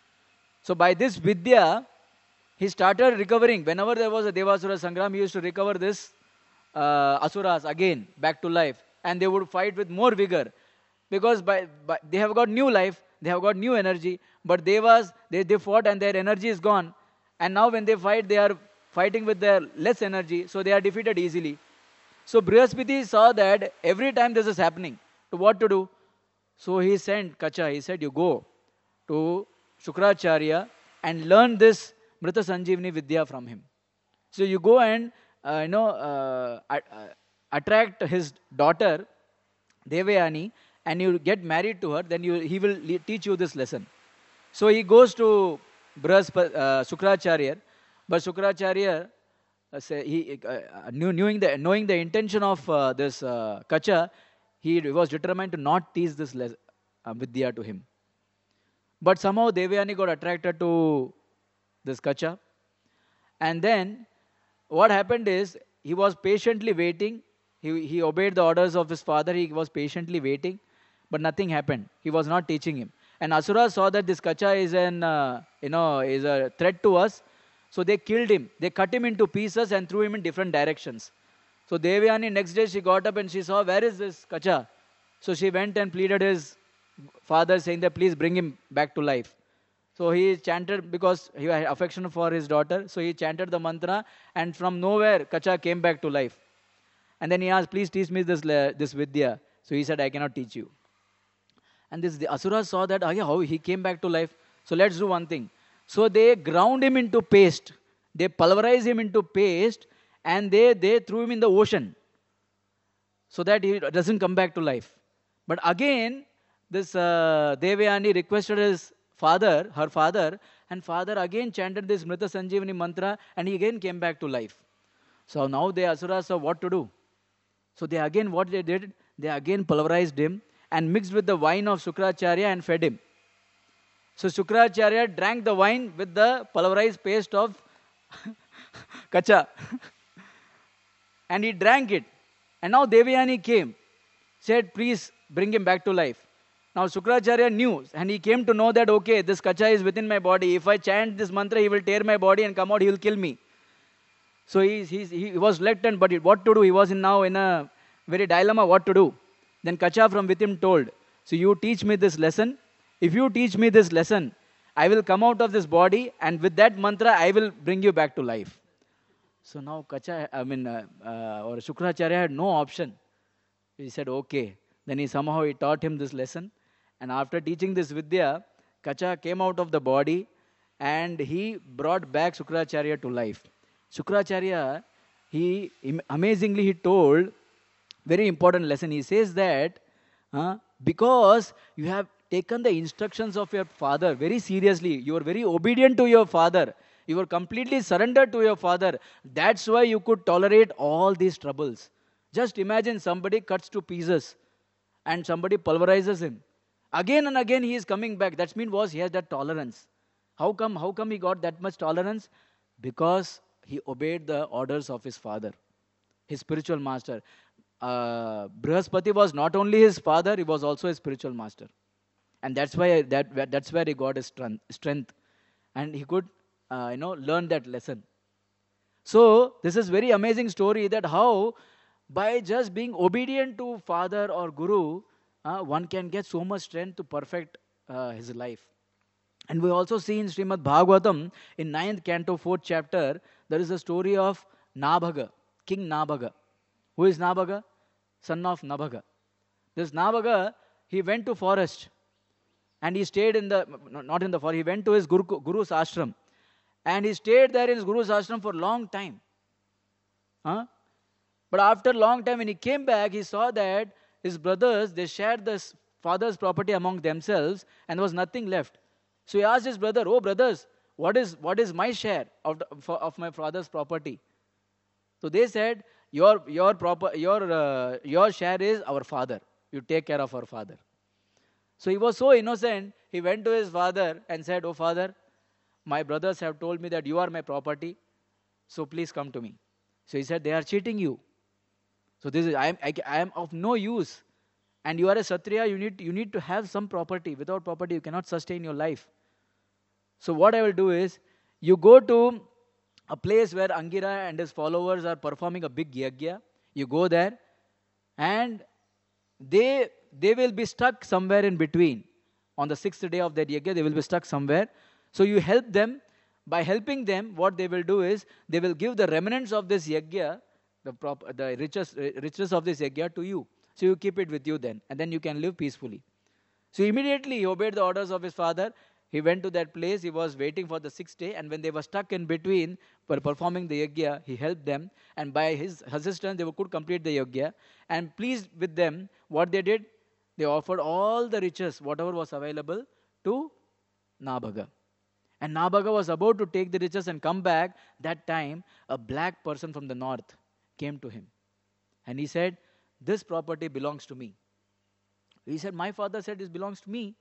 So by this Vidya, he started recovering. Whenever there was a Devasura Sangram, he used to recover this uh, Asuras again, back to life. And they would fight with more vigor. Because by, by they have got new life, they have got new energy. But Devas, they, they fought and their energy is gone. And now when they fight, they are fighting with their less energy. So they are defeated easily. So Brihaspati saw that every time this is happening, to what to do? So he sent Kacha, he said, you go to Shukracharya and learn this Mrita Sanjeevani Vidya from him. So you go and, uh, you know, uh, uh, attract his daughter, Devayani, and you get married to her, then you, he will le- teach you this lesson. So he goes to Brahaspa, uh, Shukracharya, but Shukracharya, uh, say, he, uh, uh, knew, knowing, the, knowing the intention of uh, this uh, Kacha, he was determined to not teach this les- uh, Vidya to him. But somehow Devayani got attracted to this Kacha. And then what happened is, he was patiently waiting. He, he obeyed the orders of his father. He was patiently waiting. But nothing happened. He was not teaching him. And Asura saw that this Kacha is an, uh, you know, is a threat to us. So they killed him. They cut him into pieces and threw him in different directions. So Devayani, next day she got up and she saw, where is this Kacha? So she went and pleaded his father, saying that please bring him back to life. So he chanted, because he had affection for his daughter, so he chanted the mantra, and from nowhere Kacha came back to life. And then he asked, please teach me this, this Vidya. So he said, I cannot teach you. And this, the Asuras saw that, oh, yeah, how he came back to life. So let's do one thing. So they ground him into paste. They pulverized him into paste, and they, they threw him in the ocean, so that he doesn't come back to life. But again, this uh, Devayani requested his father, her father, and father again chanted this Mrita Sanjeevani mantra, and he again came back to life. So now the Asuras saw what to do. So they again, what they did, they again pulverized him and mixed with the wine of Shukracharya and fed him. So Shukracharya drank the wine with the pulverized paste of Kacha. And he drank it. And now Devayani came, said, please bring him back to life. Now Shukracharya knew, and he came to know that, okay, this Kacha is within my body. If I chant this mantra, he will tear my body and come out, he will kill me. So he, he, he was reluctant, but what to do? He was in now in a very dilemma, what to do. Then Kacha from within told, so you teach me this lesson. If you teach me this lesson, I will come out of this body, and with that mantra, I will bring you back to life. So now Kacha, I mean, uh, uh, or Shukracharya had no option. He said, okay. Then he somehow he taught him this lesson. And after teaching this Vidya, Kacha came out of the body, and he brought back Shukracharya to life. Shukracharya, he amazingly he told very important lesson. He says that uh, because you have taken the instructions of your father very seriously, you are very obedient to your father, you are completely surrendered to your father. That's why you could tolerate all these troubles. Just imagine somebody cuts to pieces and somebody pulverizes him. Again and again he is coming back. That means was he has that tolerance. How come? How come he got that much tolerance? Because he obeyed the orders of his father, his spiritual master. Uh, Brihaspati was not only his father, he was also his spiritual master. And that's why that that's where he got his strength. And he could uh, you know, learn that lesson. So this is very amazing story that how by just being obedient to father or guru, uh, one can get so much strength to perfect uh, his life. And we also see in Srimad Bhagavatam, in ninth canto, fourth chapter, there is a story of Nabhaga, King Nabhaga. Who is Nabhaga? Son of Nabhaga. This Nabhaga, he went to forest and he stayed in the, not in the forest, he went to his guru, guru's ashram. And he stayed there in his guru's ashram for a long time. Huh? But after a long time, when he came back, he saw that his brothers, they shared this father's property among themselves, and there was nothing left. So he asked his brother, oh brothers, what is what is my share of, the, for, of my father's property? So they said, your your proper your uh, your share is our father. You take care of our father. So he was so innocent, he went to his father and said, oh father, my brothers have told me that you are my property. So please come to me. So he said, they are cheating you. So this is, I am, I, I am of no use. And you are a Kshatriya, you need, you need to have some property. Without property, you cannot sustain your life. So what I will do is, you go to a place where Angira and his followers are performing a big yajna. You go there, and they they will be stuck somewhere in between. On the sixth day of that yajna, they will be stuck somewhere. So you help them. By helping them, what they will do is, they will give the remnants of this yajna, the prop, the riches, riches of this yajna to you. So you keep it with you then, and then you can live peacefully. So immediately he obeyed the orders of his father. He went to that place. He was waiting for the sixth day, and when they were stuck in between for performing the yajna, he helped them, and by his assistance, they could complete the yajna. And pleased with them, what they did, they offered all the riches, whatever was available, to Nabhaga. And Nabhaga was about to take the riches and come back. That time, a black person from the north came to him. And he said, this property belongs to me. He said, my father said it belongs to me.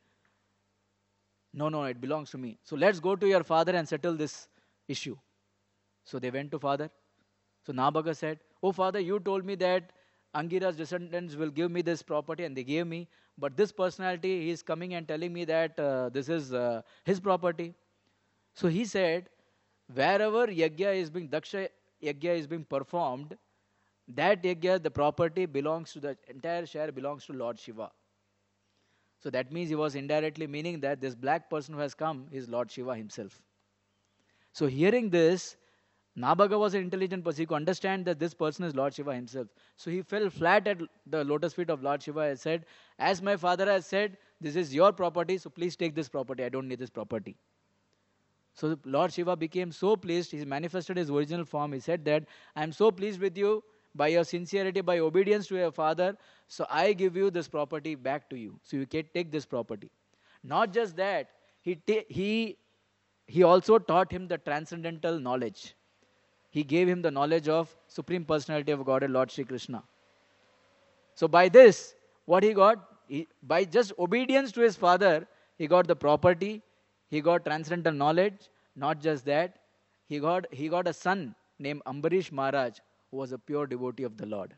No, no, it belongs to me. So let's go to your father and settle this issue. So they went to father. So Nabhaga said, oh father, you told me that Angira's descendants will give me this property, and they gave me. But this personality, he is coming and telling me that uh, this is uh, his property. So he said, wherever yajna is being, Daksha yajna is being performed, that yajna, the property belongs to, the entire share belongs to Lord Shiva. So that means he was indirectly meaning that this black person who has come is Lord Shiva himself. So hearing this, Nabhaga was an intelligent person. He could understand that this person is Lord Shiva himself. So he fell flat at the lotus feet of Lord Shiva and said, as my father has said, this is your property, so please take this property. I don't need this property. So Lord Shiva became so pleased. He manifested his original form. He said that, I am so pleased with you by your sincerity, by obedience to your father. So I give you this property back to you. So you can take this property. Not just that, he, ta- he, he also taught him the transcendental knowledge. He gave him the knowledge of Supreme Personality of Godhead, Lord Shri Krishna. So by this, what he got, he, by just obedience to his father, he got the property, he got transcendental knowledge. Not just that, he got, he got a son named Ambarish Maharaj, who was a pure devotee of the Lord.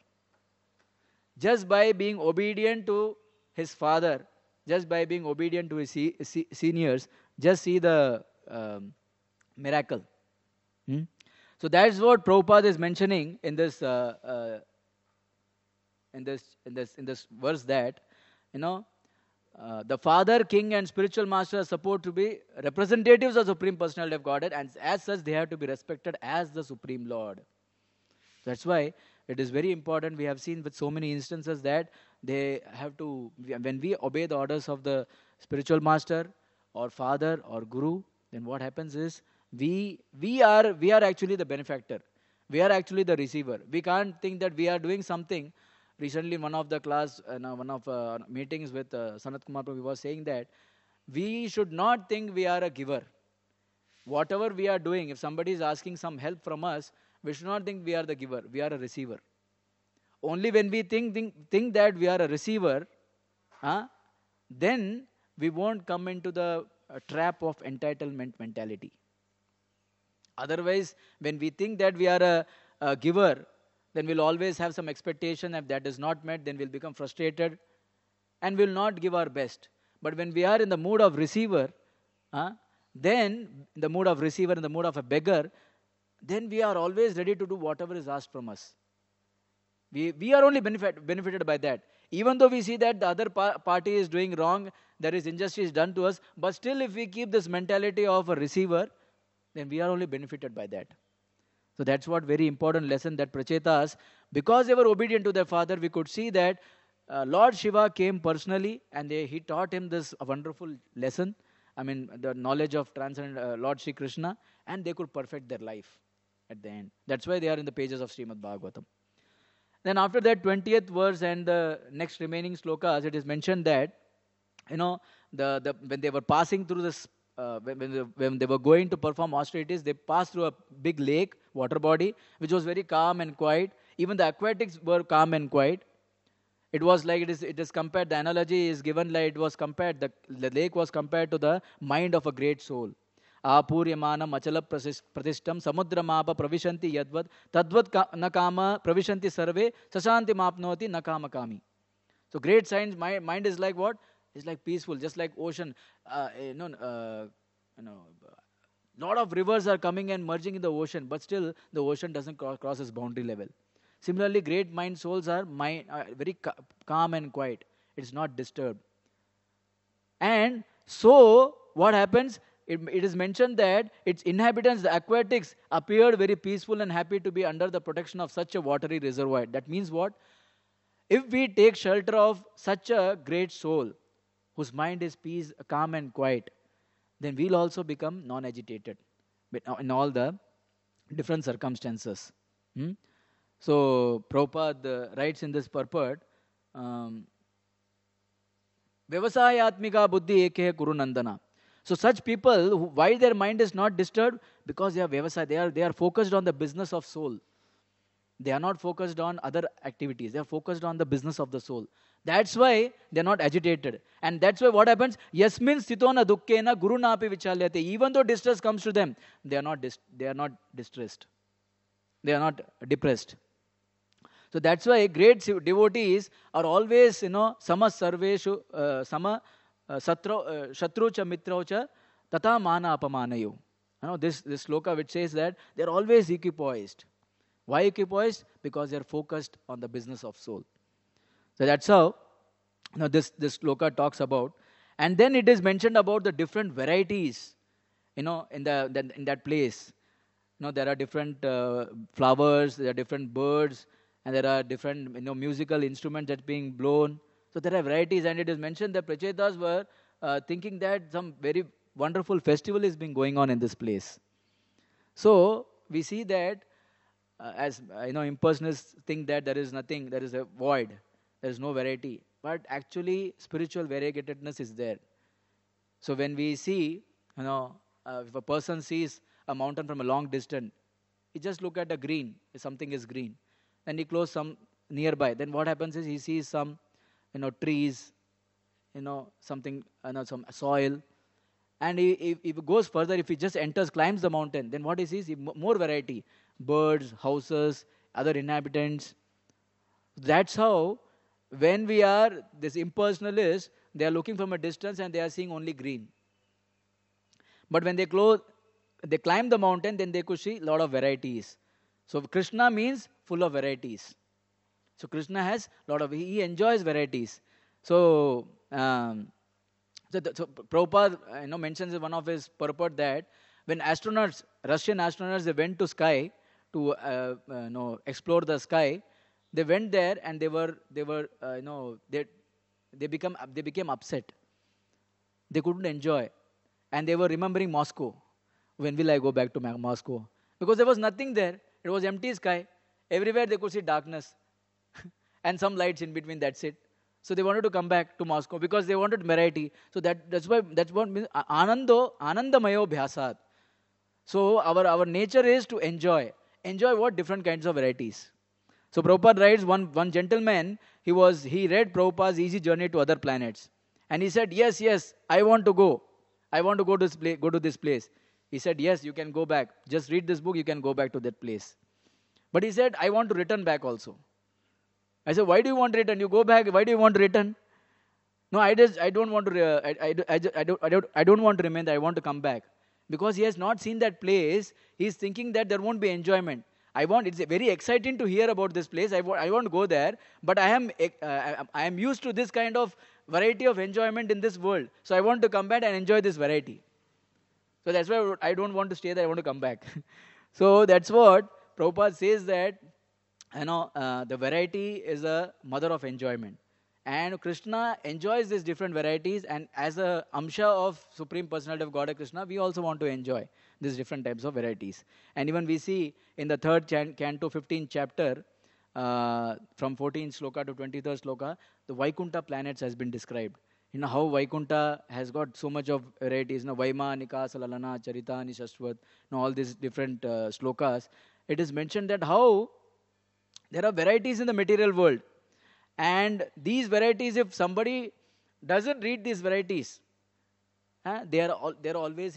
Just by being obedient to his father, just by being obedient to his se- se- seniors, just see the um, miracle. Hmm? So that's what Prabhupada is mentioning in this, uh, uh, in this, in this, in this verse, that, you know, uh, the father, king, and spiritual master are supposed to be representatives of Supreme Personality of Godhead, and as such, they have to be respected as the Supreme Lord. That's why it is very important. We have seen with so many instances that they have to, when we obey the orders of the spiritual master or father or guru, then what happens is we we are we are actually the benefactor. We are actually the receiver. We can't think that we are doing something. Recently, in one of the class, uh, one of uh, meetings with uh, Sanat Kumar Prabhu, was saying that we should not think we are a giver. Whatever we are doing, if somebody is asking some help from us, we should not think we are the giver. We are a receiver. Only when we think think, think that we are a receiver, uh, then we won't come into the uh, trap of entitlement mentality. Otherwise, when we think that we are a, a giver, then we'll always have some expectation. If that is not met, then we'll become frustrated and will not give our best. But when we are in the mood of receiver, uh, then in the mood of receiver, in the mood of a beggar, then we are always ready to do whatever is asked from us. We, we are only benefit, benefited by that. Even though we see that the other pa- party is doing wrong, there is injustice done to us, but still if we keep this mentality of a receiver, then we are only benefited by that. So that's what very important lesson that Prachetas, because they were obedient to their father, we could see that uh, Lord Shiva came personally and they, he taught him this wonderful lesson. I mean, the knowledge of transcendent uh, Lord Shri Krishna, and they could perfect their life at the end. That's why they are in the pages of Srimad Bhagavatam. Then after that twentieth verse and the next remaining slokas, it is mentioned that, you know, the, the when they were passing through this, uh, when, when, they, when they were going to perform austerities, they passed through a big lake, water body, which was very calm and quiet. Even the aquatics were calm and quiet. It was like it is, it is compared, the analogy is given like it was compared, the, the lake was compared to the mind of a great soul. Apuryamanam achala prasis- pratistam samudramapa pravishanti yadvad tadvad ka- nakama pravishanti sarve sasanti mapnoti nakama kami. So great science, my mind is like what? It's like peaceful, just like ocean. Uh, you know, uh, you know, lot of rivers are coming and merging in the ocean, but still the ocean doesn't cross, cross its boundary level. Similarly, great mind souls are mind, uh, very ca- calm and quiet. It's not disturbed. And so, what happens? It, it is mentioned that its inhabitants, the aquatics, appeared very peaceful and happy to be under the protection of such a watery reservoir. That means what? If we take shelter of such a great soul, whose mind is peace, calm and quiet, then we'll also become non-agitated in all the different circumstances. Hmm? So Prabhupada uh, writes in this purport, um, Vyavasayatmika buddhi eke kuru nandana. So such people, who, why their mind is not disturbed? Because they are vyavasaya, they are, they are focused on the business of soul. They are not focused on other activities. They are focused on the business of the soul. That's why they are not agitated. And that's why what happens? Yasmin sthitona dukkena guru napi vichalyate. Even though distress comes to them, they are not dis- they are not distressed. They are not depressed. So that's why great devotees are always, you know, sama sarveshu, uh, sama uh, satro, uh, shatru cha mitro cha tata mana apamanayu. You know, this, this sloka which says that they are always equipoised. Why equipoised? Because they are focused on the business of soul. So that's how, you know, this, this sloka talks about. And then it is mentioned about the different varieties, you know, in, the, the in that place. You know, there are different uh, flowers, there are different birds, and there are different, you know, musical instruments that being blown. So there are varieties, and it is mentioned that Prachetas were uh, thinking that some very wonderful festival is being going on in this place. So we see that uh, as uh, you know, impersonalists think that there is nothing, there is a void, there is no variety. But actually, spiritual variegatedness is there. So when we see, you know, uh, if a person sees a mountain from a long distance, he just look at the green, if something is green. Then he close some nearby. Then what happens is he sees some, you know, trees, you know, something, you know, some soil. And he, if, if he goes further, if he just enters, climbs the mountain, then what he sees, he, more variety. Birds, houses, other inhabitants. That's how, when we are, this impersonalists, they are looking from a distance and they are seeing only green. But when they close, they climb the mountain, then they could see a lot of varieties. So Krishna means full of varieties. So Krishna has a lot of, he enjoys varieties. So, um, so, the, so Prabhupada, uh, you know, mentions in one of his purport that when astronauts, Russian astronauts, they went to sky to, uh, uh, you know, explore the sky, they went there and they were, they were, uh, you know, they, they become, they became upset. They couldn't enjoy, and they were remembering Moscow. When will I go back to Moscow? Because there was nothing there. It was empty sky. Everywhere they could see darkness and some lights in between. That's it. So they wanted to come back to Moscow because they wanted variety. So that, that's why that's what means anando anandamayo bhyasat. So our our nature is to enjoy. Enjoy what? Different kinds of varieties. So Prabhupada writes, one one gentleman, he was he read Prabhupada's Easy Journey to Other Planets, and he said, yes, yes, I want to go. I want to go to this place. Go to this place. He said, yes, you can go back. Just read this book. You can go back to that place. But he said, I want to return back also. I said, why do you want to return? You go back. Why do you want to return? No, I just I don't want to. Uh, I, I, I, I, don't, I don't I don't want to remain there. I want to come back because he has not seen that place. He is thinking that there won't be enjoyment. I want. It's very exciting to hear about this place. I want. I want to go there, but I am. Uh, I, I am used to this kind of variety of enjoyment in this world. So I want to come back and enjoy this variety. So that's why I don't want to stay there. I want to come back. So that's what Prabhupada says, that, you know, uh, the variety is a mother of enjoyment. And Krishna enjoys these different varieties, and as a amsha of Supreme Personality of Godhead Krishna, we also want to enjoy these different types of varieties. And even we see in the third chan- canto, fifteenth chapter, uh, from fourteenth sloka to twenty-third sloka, the Vaikuntha planets has been described. You know how Vaikuntha has got so much of varieties, you know, Vaima, Nikasa, Lalana, Charita, Nishashvat, you know, all these different uh, slokas. It is mentioned that how there are varieties in the material world. And these varieties, if somebody doesn't read these varieties, huh, they are all, they are always in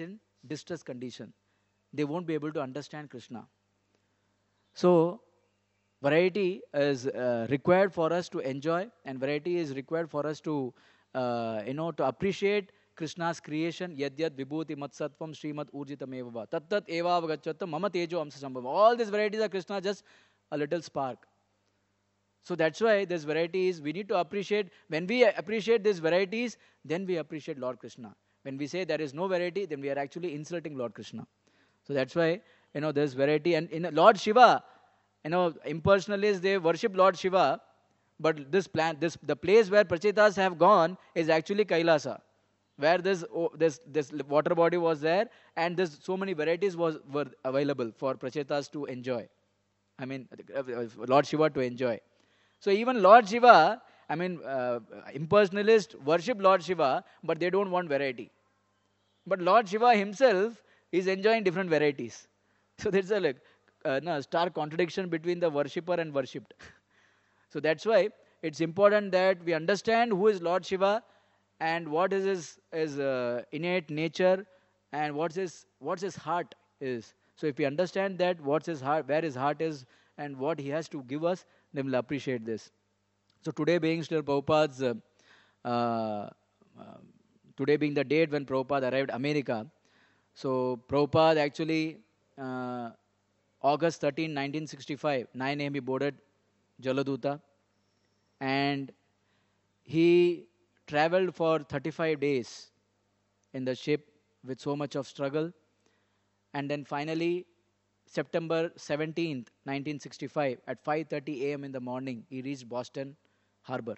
distress condition. They won't be able to understand Krishna. So, variety is uh, required for us to enjoy, and variety is required for us to, uh, you know, to appreciate Krishna's creation. Yad yad vibhuti matsatvam srimat urjitam eva tat tat eva avagacchatam mama tejo amsa sambhavam. All these varieties of Krishna, just a little spark. So that's why this variety is, we need to appreciate. When we appreciate these varieties, then we appreciate Lord Krishna. When we say there is no variety, then we are actually insulting Lord Krishna. So that's why, you know, there's variety. And in Lord Shiva, you know, impersonalists, they worship Lord Shiva, but this plan, this the place where Prachetas have gone is actually Kailasa, where this oh, this this water body was there, and this so many varieties was were available for Prachetas to enjoy. I mean, Lord Shiva to enjoy. So even Lord Shiva, I mean, uh, impersonalists worship Lord Shiva, but they don't want variety. But Lord Shiva himself is enjoying different varieties. So there's a like, uh, no, stark contradiction between the worshipper and worshipped. So that's why it's important that we understand who is Lord Shiva and what is his, his uh, innate nature and what's his, what's his heart is. So if we understand that, what's his heart, where his heart is and what he has to give us, then we'll appreciate this. So today being still Prabhupada's, uh, uh, uh, today being the date when Prabhupada arrived America, so Prabhupada actually, uh, August thirteenth, nineteen sixty-five, nine a m he boarded Jaladuta, and he traveled for thirty-five days in the ship with so much of struggle, and then finally September seventeenth, nineteen sixty-five, at five thirty a m in the morning, he reached Boston Harbor.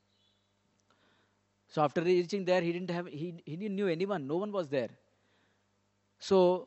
So after reaching there, he didn't have, he, he didn't knew anyone, no one was there. So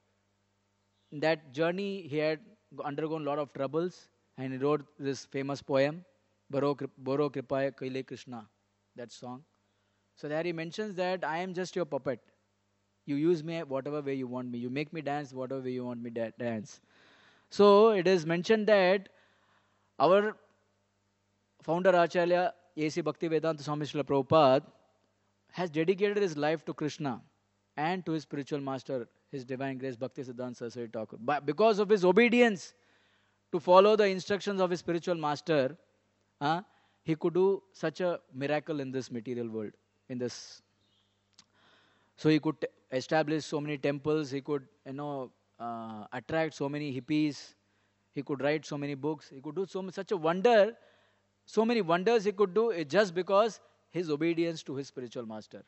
in that journey, he had undergone a lot of troubles, and he wrote this famous poem, Boro Boro Kripaya Kaile Krishna, that song. So there he mentions that I am just your puppet. You use me whatever way you want me. You make me dance whatever way you want me to dance. So it is mentioned that our founder Acharya A C Bhaktivedanta Swami Srila Prabhupada has dedicated his life to Krishna and to his spiritual master, His Divine Grace Bhakti Siddhanta Saraswati Thakur. But because of his obedience to follow the instructions of his spiritual master, uh, he could do such a miracle in this material world. In this, so he could t- establish so many temples. He could, you know, uh, attract so many hippies. He could write so many books. He could do so much, such a wonder, so many wonders he could do it just because his obedience to his spiritual master.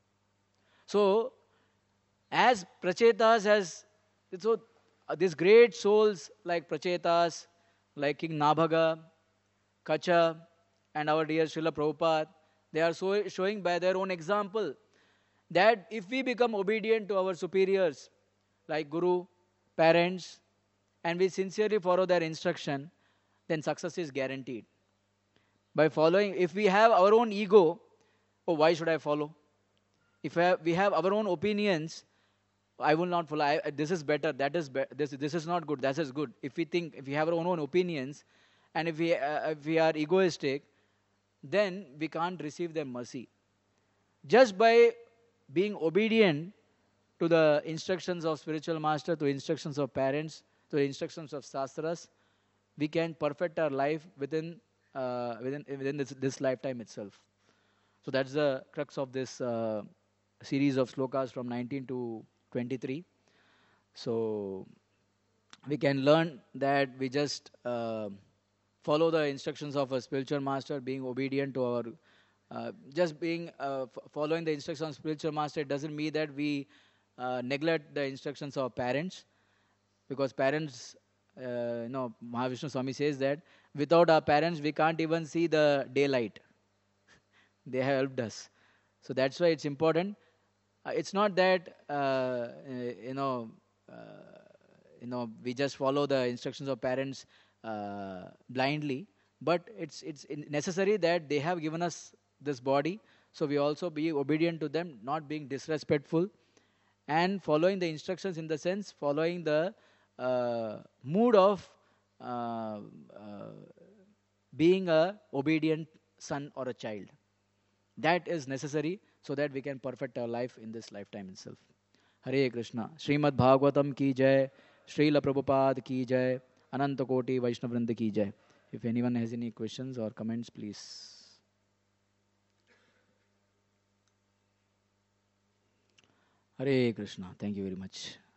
So, as Prachetas has, so uh, these great souls like Prachetas, like King Nabhaga, Kacha, and our dear Srila Prabhupada, they are so showing by their own example that if we become obedient to our superiors, like Guru, parents, and we sincerely follow their instruction, then success is guaranteed. By following, if we have our own ego, oh, why should I follow? If I have, we have our own opinions, I will not follow. I, this is better. That is be- this. This is not good. That is good. If we think, if we have our own, own opinions, and if we uh, if we are egoistic, then we can't receive their mercy. Just by being obedient to the instructions of spiritual master, to instructions of parents, to the instructions of sastras, we can perfect our life within uh, within within this, this lifetime itself. So that's the crux of this uh, series of slokas from nineteen to twenty-three. So we can learn that we just uh, follow the instructions of a spiritual master, being obedient to our, uh, just being uh, f- following the instructions of spiritual master. It doesn't mean that we uh, neglect the instructions of parents, because parents, uh, you know, Mahavishnu Swami says that without our parents we can't even see the daylight. They have helped us. So that's why it's important. Uh, it's not that uh, uh, you know, uh, you know, we just follow the instructions of parents uh, blindly, but it's it's in- necessary that they have given us this body, so we also be obedient to them, not being disrespectful, and following the instructions in the sense following the uh, mood of uh, uh, being a obedient son or a child. That is necessary so that we can perfect our life in this lifetime itself. हरे कृष्णा. श्रीमद् भागवतम की जय. Srila Prabhupada ki jai. Ananta Koti Vaishnavrinda ki jai. If anyone has any questions or comments, please. Hare Krishna. Thank you very much.